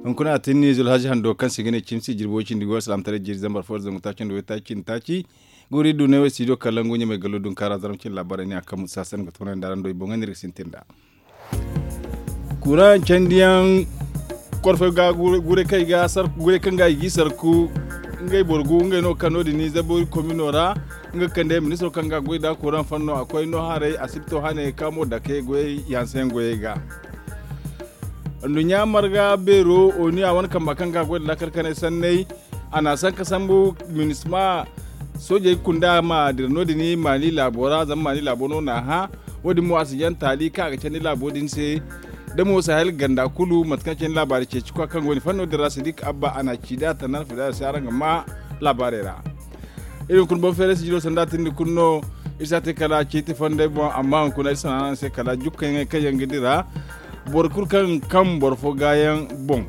kuna tinni zulhaji hando kan sigine chimsi jirbocin digo salam tare jir zambar for zangu takin do taci guri du ne wasi do kalangu nya mai galudun kara zaramcin labarai ne akan musasan ga tunan daran do ibongan riksin tinda kuran candiyan korfe ga gure kai ga sar gure kan ga yi sarku ngai borgu ngai no kano dini zabo kominora nga kande ministro kan ga goida kuran fanno akwai no hare asibto hane kamo da ke goy yansen goyega ndunya marga bero oni awan kan makan ga goida lakar kane sannai ana san kasambu munisma soje kunda ma dirno dini mali labora zan mali labono na ha wodi mu asiyan tali ka ga tani labodin se da mu sahel ganda kulu matkancin labari ce cikwa kan wani fanno da rasidik abba ana cida ta nan fida saran ma labarera irin kun bon fere sijiro sandatin ni kunno isate kala ci ti fande bon amma kun ai sanan se kala jukkan kayan gidira bor kurkan kan borfo gayan bon.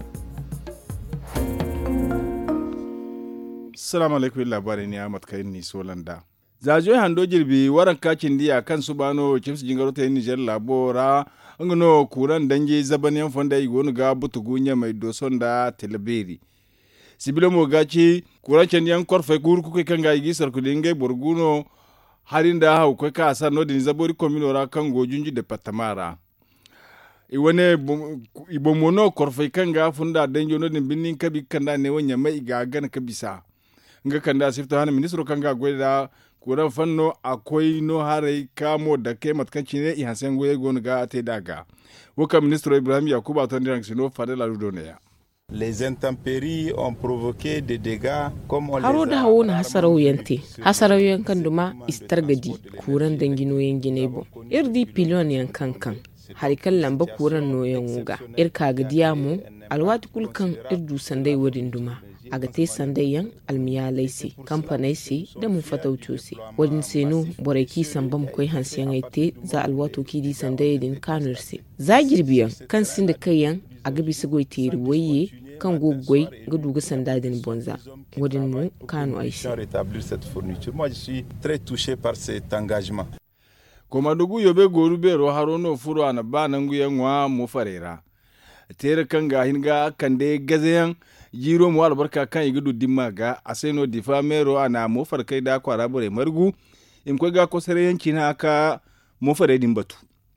Assalamu alaikum labarin ne Ahmad Kayin ni Solanda. Zajoy hando jirbi waran kacin diya kan subano chips jingaro ta Niger labora ngno kuran dange zabaniyan fonda igonu ga butugunya mai doson da teleberi. Sibilo mo gaci kuran candiyan korfe gurku kai kan ga igi sarkudinge borguno harinda hau kai ka sanno din zabori kominora kan gojunji de patamara. Iwane ibomono korfe kan ga funda danjo no din binnin kabi kanda ne wanya mai ga gan kabisa. Nga kanda sifta hana ministro kanga gweda kuran fanno akwai no harai kamo da ke matkanci ne ihansen goye gonu ga te daga waka ministro Ibrahim Yakuba ton dirang sino fadela rudoneya. Les intempéries ont provoqué des dégâts comme on haro da hawo na hasarau yankan duma istargadi kuran dangino yangine bo irdi pilon yankan kan harikan lamba kuran no yanguga irka gadiya mu alwati kulkan irdu sandai wadin duma aga te sandayan almiyalai se kamfanai se da mun fatauco se wadin seno boreki sambam koi hansiyan aite za alwato kidi sandai din kanur se za girbiyan kan sin da kayan aga bisa goi teri waye kan gogoi ga duga sandadin bonza wadin mu kanu aishi. Moi je suis très touché par cet engagement. Koma dugu yobe goru bero harono furo ana banangu yanwa mu farera tere kan ga hinga kande gazayan jiro mu albarka kan igudu dimaga aseno difa mero ana mu farkai da kwara bure margu in ko ga kosare yanki na aka mu fare din batu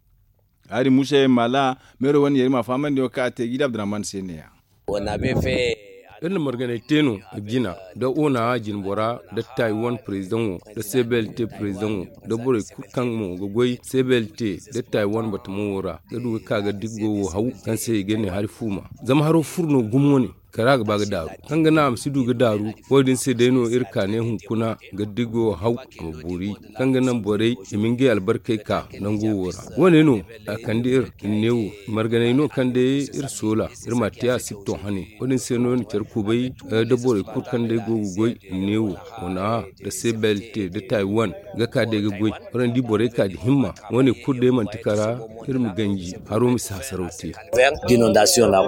ari mushe mala mero wani yari mafaman da ka te gida Abdurrahman Seniya wana be fe irin margana teno gina da ona jin bora da Taiwan president da CBLT president da bore kan mu gogoi CBLT da Taiwan batumura da duka kaga diggo hau kan sai gane har fuma zama haro furno gumo ne kara ga baga daru kan ga na amsi duga daru wadin sai deno irka ne hunkuna ga digo hau buri kan ga nan bore iminge albarkai ka nan gowora wane no akandir newo margana no kande ir sola ir matiya sipto hane wadin sai no ni charku bai da bore kur kande gogoi newo ona da CBLT da Taiwan ga ka de gogoi ran di bore ka di himma wane kurde man tikara ir mu ganji haro mi sasarauti d'inondation là.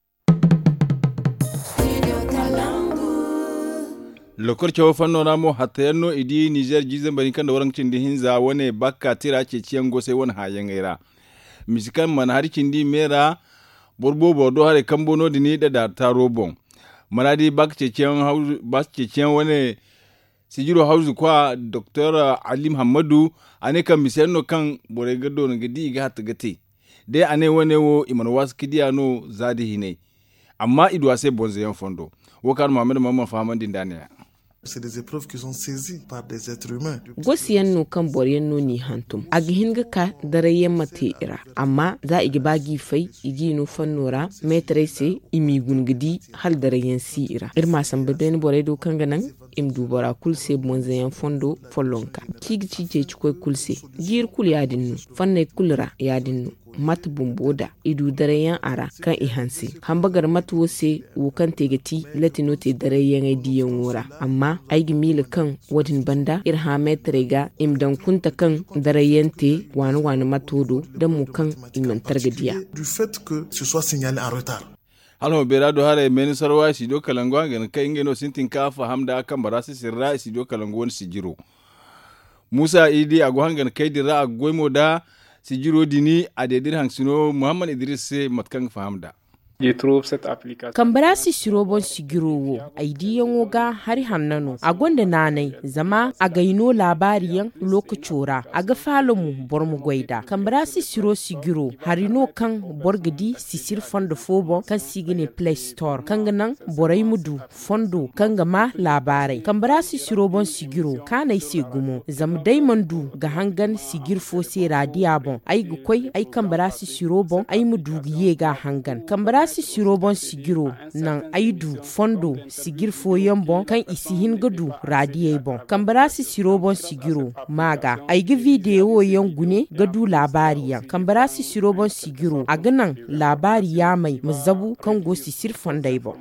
lokor cewa fanno namo hatta yanno idi Niger jizan bani kan da warancin di hinza wane bakka tira ce ciyan go sai wani hayan gaira misikan man harkin di mera borbo bordo hare kambono di ni da taro bon manadi bak ce ciyan wane sijiro hausu kwa Dr. Ali Muhammadu ane kan misenno kan bore gado na gidi ga hatta gate dai ane wane wo iman wasu kidiyano zadi hine amma idwa sai bonze yan fondo wakar Muhammad Mamman fahaman din daniya. C'est des épreuves qui sont saisies par des êtres humains. Gosiyan no kan boryen no ni hantum. Agihin ga ka darayen mate ira. Amma za igi bagi fai igi no fannora metre se imi gungidi hal darayen si ira. Irma samba ben bore do kan ganan im dubara kulse bonzayan fondo follonka. Kigi cice cikoi kulse. Gir kul yadin no. Fanne kulra yadin no. Mat bumboda idu darayen ara kan ihansi hambagar mat wose wukan tegati latino te darayen aidiyan wura amma aigi mila kan wadin banda irha metrega imdan kunta kan darayen te wani matodo dan mu kan imantar gadiya du fait que ce soit signalé en retard. Halo berado hare meni sarwa sido kalangwa gan kai ngeno sintin ka fahamda kan barasi sirra sido kalangwon sijiro Musa idi agwangan kai dira agwemo da sijiro dini a dedir hangsino Muhammad Idris matkan fahamda Kambara si sirobon sigirowo aidiyan woga hari hannano a gwanda nanai zama a gaino labariyan lokacora a ga falamu bormu gwaida. Kambara si siro sigiro harino kan borgadi sisir fondo fobo kan sigine Play Store kan ganan borai mudu fondo kan gama labarai. Kambara si sirobon sigiro kanai se gumo zam daimandu ga hangan sigir fo se radiya bon ai gukwai ai kambara si sirobon ai mudu giye ga hangan. Kambara si sirobon sigiro nan aidu fondo sigir foyen bon kan isi hingadu radiye bon. Kambara si sirobon sigiro maga ai gi video yan gune gadu labariya. Kambara si sirobon sigiro a ganan labariya mai mazabu kan go sisir fondai bon.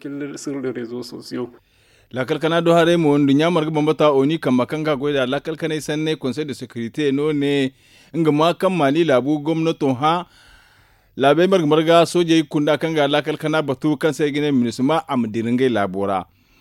La kalkana do hare mo ndu nyamar ga bambata oni kan makanga goida la kalkana sanne conseil de sécurité no ne ngama kan mali labu gwamnatin ha labe marga soje kunda kanga la kalkana batu kan sai gine minisma amdiringai labora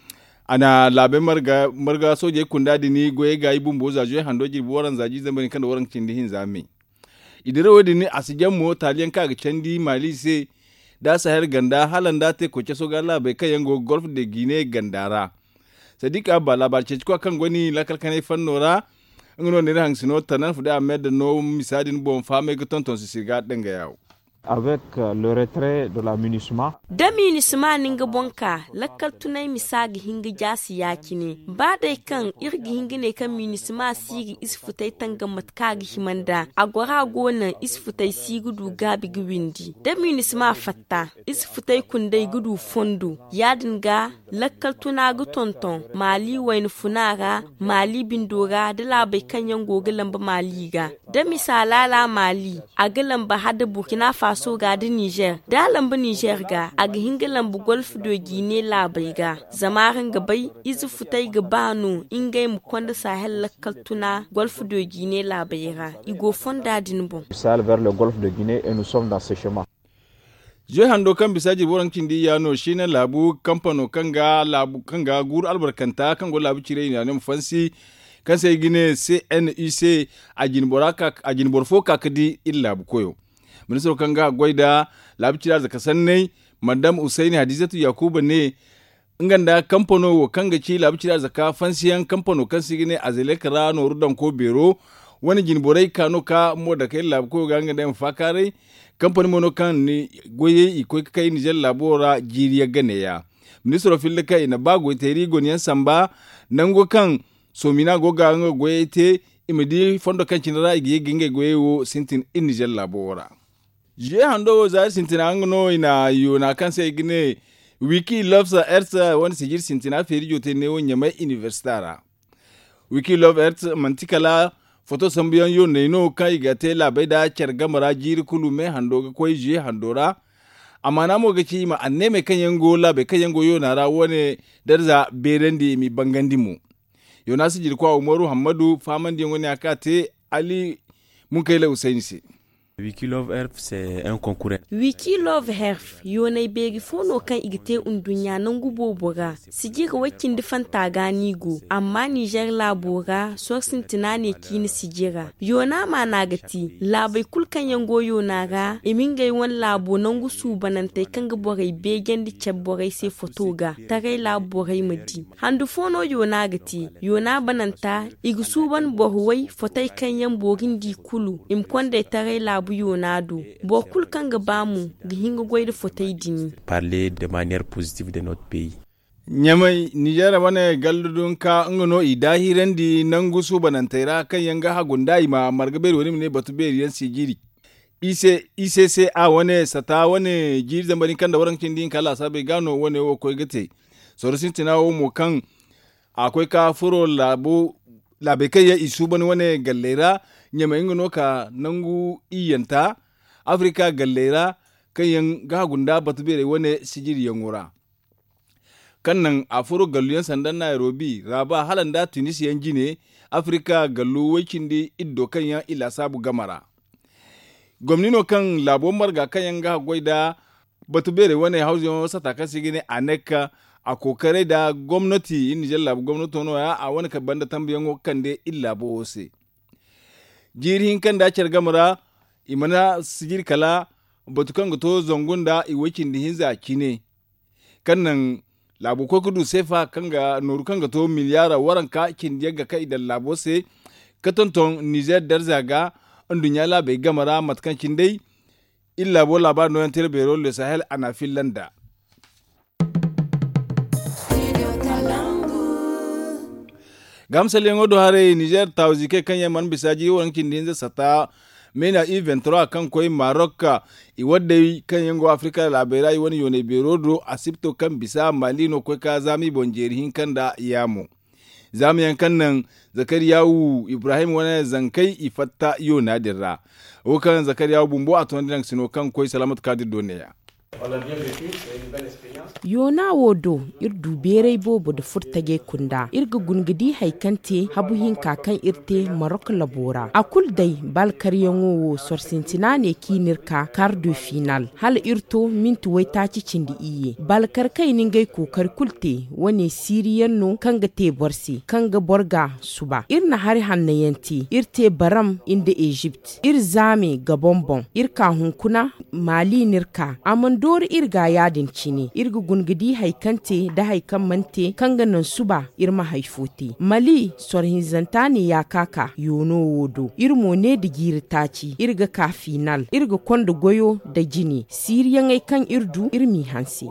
ana labe marga soje kunda dini goye ga ibun boza je handoji boran zaji zamani kan waran cindihin zame idire wodi ni asijan mo taliyan kaga candi mali se da sahar ganda halanda te ko ceso ga labe kayango golf de Guinée gandara sadika ba labarce ko kan goni la kalkana fannora ngono ne hangsino tanan fuda med no misadin bon fame ga tonton sisiga denga yawo. Avec le retrait de la MINUSMA. Da MINUSMA ninga bonka lakkal tunai misagi hinga jasi yakine ba dai kan irgi hinga ne kan MINUSMA sigi isfutai tanga matkagi himanda agwara gona isfutai sigi du gabi gwindi da MINUSMA fatta isfutai kundai gudu fondo yadinga lakkal tuna gu tonton mali wain funara mali bindora da labai kan yango lamba mali ga da misalala mali a lamba hada Burkina Faso so ga da Niger da lambu Niger ga a ga hinga lambu Golf do Guinée labai ga zamarin gabai izu futai ga bano ingai mu kwanda Sahel lakkal tuna Golf do Guinée labai ga igo fonda dinbo Sahel vers le Golfe de Guinée et nous sommes dans ce chemin. Je hando kan bisaji boran kindi yano shine labu kampano kanga labu kanga gur albarkanta kango labu cire ina ne fansi kan sai gine CNUC a jin borfo kakadi illa bu koyo. Ministro kanga goida labicira zaka sannai madam Usaini Hadizatu Yakuba ne nganda kamfano wo kanga ci labicira zaka fansiyan kamfano kan sigine azelekra no rudan ko bero wani jinborai kano ka mo da kai lab ko ganga da fakare kamfani mono kan ni goye iko kai ni jel labora jiriya ganeya. Ministro filika ina bago teri goniyan samba nango kan somina goga ngo goye te imidi fondo kan cinara igi ginge goye wo sintin in jel labora. Je hando za sintina angno ina yuna kan sai gine wiki loves earth wani sigir sintina feri jote ne wonya mai universitara wiki love earth mantikala foto sambiyan yo ne no kai gate labai da cergamara jiri kulume hando ga koi je handora amana mo gaci ma anneme kan yango labe kan yango yo nara wani darza berendi mi bangandimu yo nasu jiri kwa Umaru Hamadu famandi ngoni akate Ali Munkaila Usainisi. Wikilove Earth c'est un concurrent. Wikilove Earth yonai begi fono kan igite undunya nan gubo boga sigira wakin difan tagani go amma Niger labora so sintinane kini sigira yona ma nagati labai kulkan yango yona ga emingai wan labo nan gusu banantai kan gaborai begen di cebborai se fotoga tagai laborai madi handu fono yona gati yona bananta igusu ban bohuwai fotai kan yan bogin di kulu imkonde tagai labo Yonado bokul kanga bamu gihingo goyde fotay dini parler de manière positive de notre pays. Nyamai Nigeria wane galdudun ka ngono idahirendi nangusu banantaira kan yanga hagunda ima margaberi wani ne batuberi yan sigiri ICC a wane sata wane jiri zambani kan da waran kindin kala sabe gano wane wo koy gate sorosin tinawo mo kan akwai ka furo labe kai ya isu bani wane gallera nyama ingono ka nangu iyanta Afrika gallera kayan gagunda batubere wane sigiri yangura kannan afuro galluyan sandan Nairobi raba halanda Tunisian jine Afrika gallu wakindi iddo kanyan ila sabu gamara gomnino kan labon marga kayan ga goida batubere wane hausin sata kan sigine aneka a kokare da gwamnati in Nijar labu gwamnati no ya a wani kabban da tambayan kande illa bo se jirihin kan da cer gamara imana sigir kala batukan ga to zongunda iwakin da hinza kine kannan labo ko kudu sefa kanga noru kanga to miliyara waranka kin diga kai da labo se katonton Niger darzaga andunya la bai gamara matkan kin dai illa bo labar no yantel bero le Sahel ana Finlanda gamsale ngodo hare Niger tawzike kanya man bisaji wankin dinza sata mena E23 kan koy Maroc i wadde kan yango Afrika labera i woni yone berodo asipto kan bisa malino ko ka zami bonjeri hin kan da yamo zami yankan nan Zakariyawu Ibrahim wani zankai ifatta yo nadirra o kan Zakariyawu bumbo aton dan sino kan koy Salamat Kadir Doneya Yona wodo irdu berey bobo da furtage kunda irga gungidi haikante habu hinka kan irte Maroc labora akul dai balkar yango sorsintina ne kinirka quarto final hal irto mintu waita cicindi iye balkar kai ningai kokar kulte wane siriyan no kanga te borsi kanga borga suba irna hari hannayanti irte baram inda Egypt irzame gabombon irka hunkuna mali nirka amandor irga yadin cini irga gungidi haikante da haikan mante kanganan suba irma haifote mali sorhin zantani ya kaka yono wodo irmo ne da girtaci irga ka final irga kondo goyo da jini siriyan ai kan irdu irmi hansi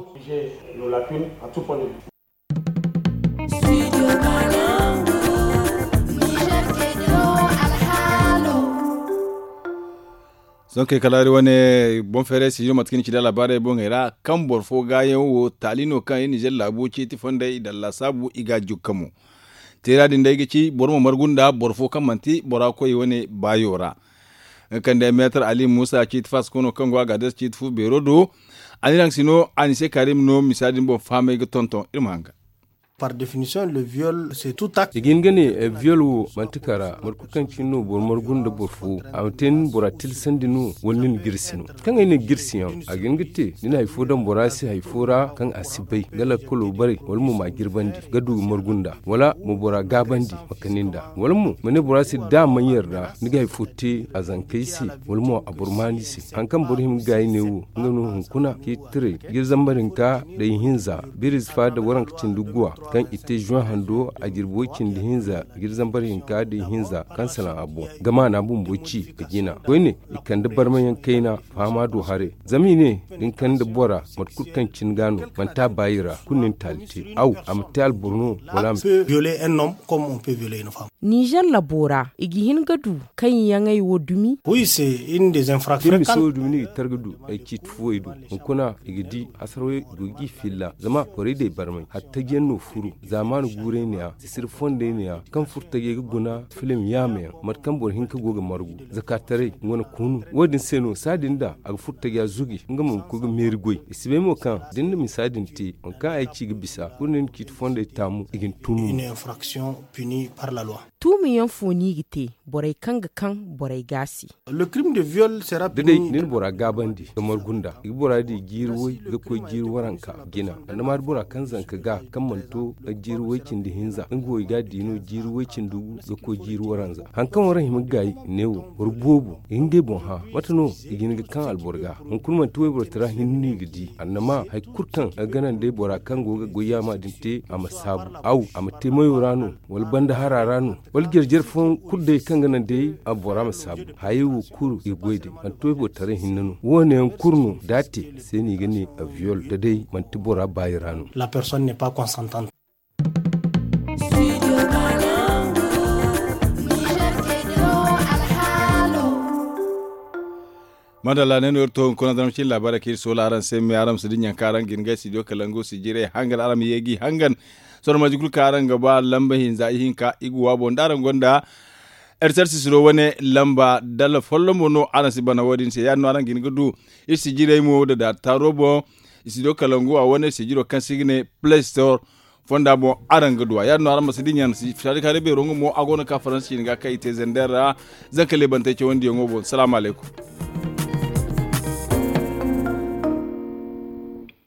son kai kalari wane bon fere si yoma tkin kida labare bon era kan borfo gayen wo talino kan yin Niger labo ci ti fonda da la sabu iga jukkamu tera din dai gici bormo margunda borfo kan manti bora koy wane bayora kan da meter Ali Musa ci tfas kono kan gwa gadas ci tfu berodo anirang sino anise Karim no misadin bon fame ga tonton irmanga. Par définition, le viol, c'est tout acte. Igin gane viol wo mantikara markukan cinno bor margunda borfu amten boratil sandinu wonin girsinu kan ene girsiyan agin gitte dina haifo dan borasi haifora kan asibai gala kolo bare walmu ma girbandi gadu margunda wala mu bora gabandi makaninda walmu mane borasi da manyarda niga haifote azankaisi walmu aburmanisi hankan borhim gayi wo ngano hunkuna ki tire girzambarin ka da hinza biris fa da warankacin duguwa kan ite juan hando a girbokin da hinza girzan barin ka da hinza kan salan abu gama na bun boci ga gina koi ne ikan da barmayan kaina fama do hare zami ne din kan da bora matkukan cin gano manta bayira kunnin talite au amtal burno wala violer un homme comme on peut violer une femme. Niger labora igihin gadu kan yangai wodumi. Oui, c'est une des infractions. Dimi so dumi targudu ai kit fuidu kuna igidi asarwe gogi filla zama kore dai barmai hatta genno furu zamanu gure ne ya sir fonde ne ya kan furta ge guna film ya me matkan bor hinka goga margu zakatare ngona kunu wodin seno sadin da aga furta ge zugi ngam ko ga meri goy isibe mo kan dinda misadin ti on ka ai ci bisa kunin kit fonde tamu igin tunu une infraction punie par la loi. Tumiyan foni gite borai kanga kan borai gasi. Le crime de viol sera puni. Dede nin bora gabandi kamar gunda igbora di girwoi ga ko girwaranka gina anamar bora kan zanka ga kan manto a girwoicin da hinza ngo ga dino girwoicin dugu ga ko girwaranza hankan waran him gai newo rubobu inge bon ha watano igin ga kan alborga mun kulman tuwe bora tara hinni gidi annama hay kurtan a ganan dai bora kan goga goyama dinte a masabu au a mate mayorano wal banda hararano wal gerjer fon kudde kangana dai abora masabu hayu kuru igoide man toybo tare hinnanu wone kurnu dati sai ni gani a viol da dai man tibora bayirano la personne n'est pas consentante. madalla ne no to kono dam cin labara ki so laran sai mi aram su dinyan karan ginga si do kalango si jire hangal aram yegi hangan sor majikul karan gaba lamba hin za hin ka iguwa bon daran gonda ersersi siro wane lamba dala follomo no anasi bana wadin se yanno aran ginga du isi jire mo da tarobo isi do kalango a wane si jiro kan signe Play Store fonda bo aran gadwa yanno aran masidinyan si fari kare be rongo mo agona ka faransi nga kai te zendera zakale bante ce wondi ngobo assalamu alaikum.